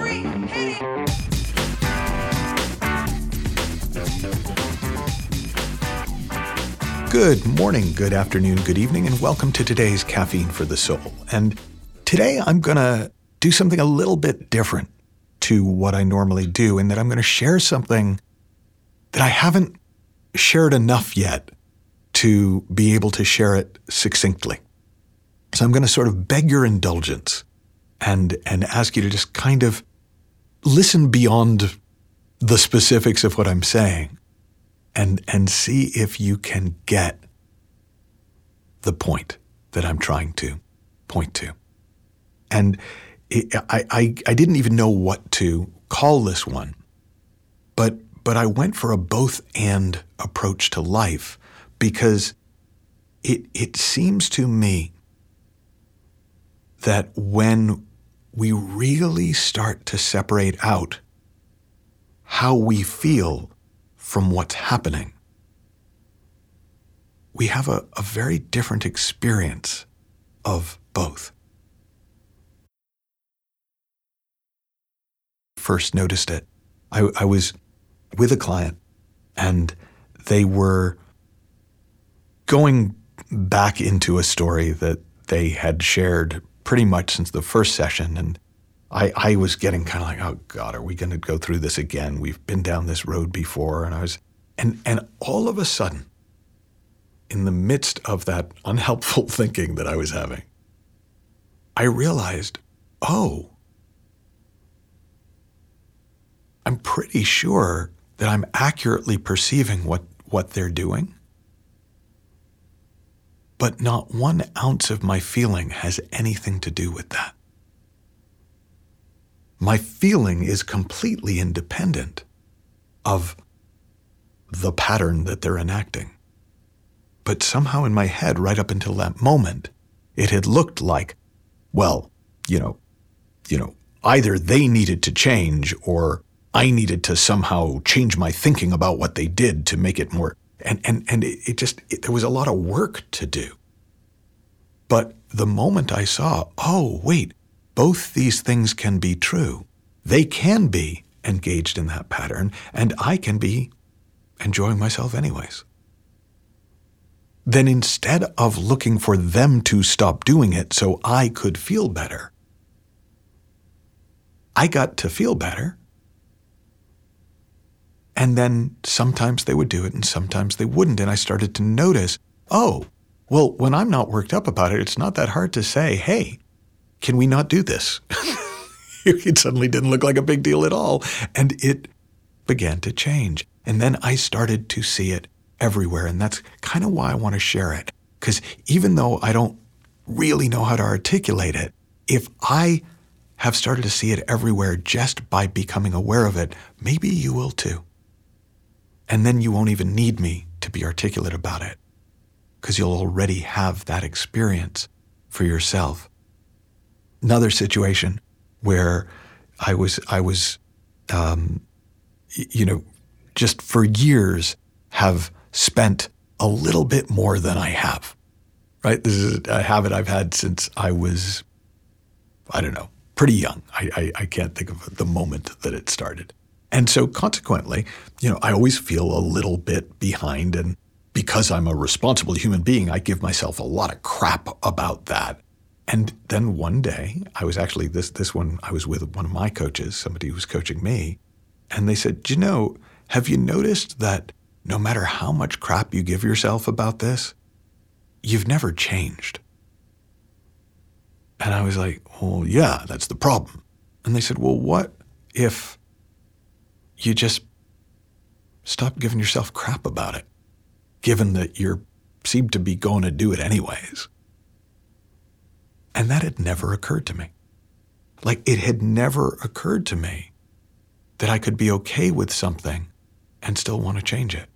3, hit it! Good morning, good afternoon, good evening, and welcome to today's Caffeine for the Soul. And today I'm going to do something a little bit different to what I normally do, in that I'm going to share something that I haven't shared enough yet to be able to share it succinctly. So I'm going to sort of beg your indulgence and ask you to just kind of listen beyond the specifics of what I'm saying and see if you can get the point that I'm trying to point to. And I didn't even know what to call this one, but I went for a both-and approach to life, because it seems to me that when we really start to separate out how we feel from what's happening, we have a very different experience of both. First noticed it. I was with a client, and they were going back into a story that they had shared pretty much since the first session, and I was getting kind of like, oh God, are we going to go through this again? We've been down this road before. And all of a sudden, in the midst of that unhelpful thinking that I was having, I realized, oh, I'm pretty sure that I'm accurately perceiving what they're doing, but not 1 ounce of my feeling has anything to do with that. My feeling is completely independent of the pattern that they're enacting. But somehow in my head, right up until that moment, it had looked like, well, either they needed to change or I needed to somehow change my thinking about what they did to make it more. And there was a lot of work to do. But the moment I saw, oh, wait, both these things can be true. They can be engaged in that pattern, and I can be enjoying myself anyways. Then instead of looking for them to stop doing it so I could feel better, I got to feel better. And then sometimes they would do it and sometimes they wouldn't. And I started to notice, oh, well, when I'm not worked up about it, it's not that hard to say, hey, can we not do this? It suddenly didn't look like a big deal at all. And it began to change. And then I started to see it everywhere. And that's kind of why I want to share it. Because even though I don't really know how to articulate it, if I have started to see it everywhere just by becoming aware of it, maybe you will too. And then you won't even need me to be articulate about it, because you'll already have that experience for yourself. Another situation where I was, just for years have spent a little bit more than I have, right? This is a habit I've had since I was, pretty young. I can't think of the moment that it started. And so consequently, I always feel a little bit behind, and because I'm a responsible human being, I give myself a lot of crap about that. And then one day, I was actually, this one, I was with one of my coaches, somebody who was coaching me, and they said, have you noticed that no matter how much crap you give yourself about this, you've never changed? And I was like, well, yeah, that's the problem. And they said, well, what if you just stop giving yourself crap about it, given that you seem to be going to do it anyways? And that had never occurred to me. Like, it had never occurred to me that I could be okay with something and still want to change it.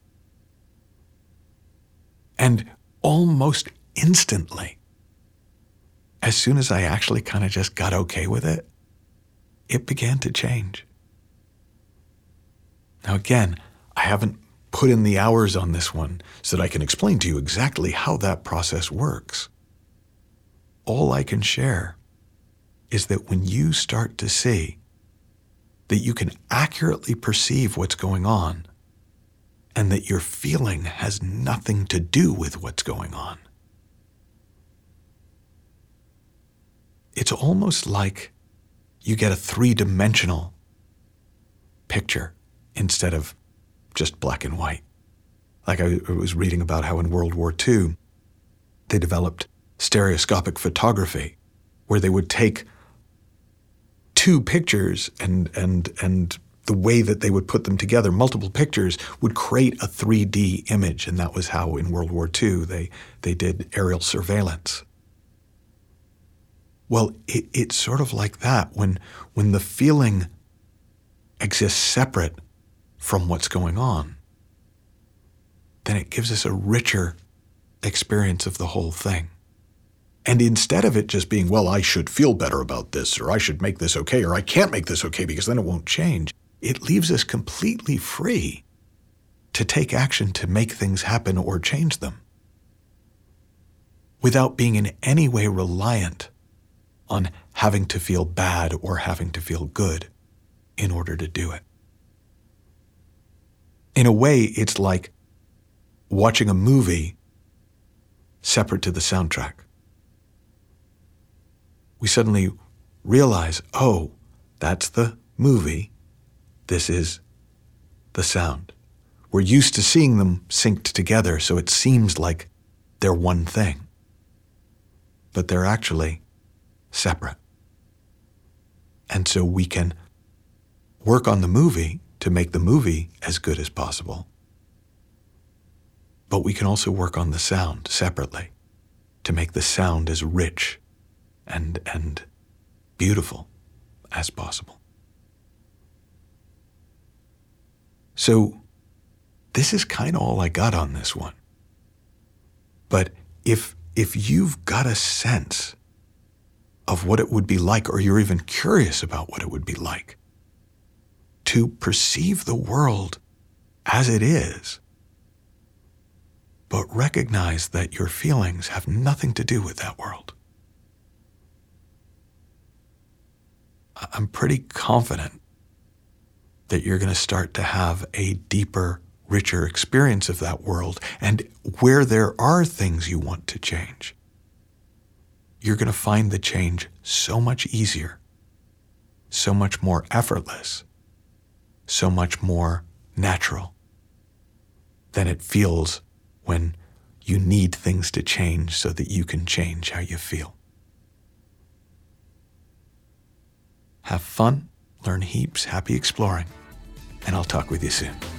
And almost instantly, as soon as I actually kind of just got okay with it, it began to change. Now again, I haven't put in the hours on this one so that I can explain to you exactly how that process works. All I can share is that when you start to see that you can accurately perceive what's going on, and that your feeling has nothing to do with what's going on. It's almost like you get a three-dimensional picture instead of just black and white. Like I was reading about how in World War II, they developed stereoscopic photography, where they would take two pictures and the way that they would put them together, multiple pictures, would create a 3D image. And that was how in World War II they did aerial surveillance. Well, it's sort of like that. When the feeling exists separate from what's going on, then it gives us a richer experience of the whole thing. And instead of it just being, well, I should feel better about this, or I should make this okay, or I can't make this okay because then it won't change, it leaves us completely free to take action to make things happen or change them without being in any way reliant on having to feel bad or having to feel good in order to do it. In a way, it's like watching a movie separate to the soundtrack. We suddenly realize, oh, that's the movie. This is the sound. We're used to seeing them synced together, so it seems like they're one thing. But they're actually separate. And so we can work on the movie to make the movie as good as possible. But we can also work on the sound separately to make the sound as rich and beautiful as possible. So this is kind of all I got on this one. But if you've got a sense of what it would be like, or you're even curious about what it would be like to perceive the world as it is, but recognize that your feelings have nothing to do with that world, I'm pretty confident that you're going to start to have a deeper, richer experience of that world. And where there are things you want to change, you're going to find the change so much easier, so much more effortless, so much more natural than it feels when you need things to change so that you can change how you feel. Have fun, learn heaps, happy exploring, and I'll talk with you soon.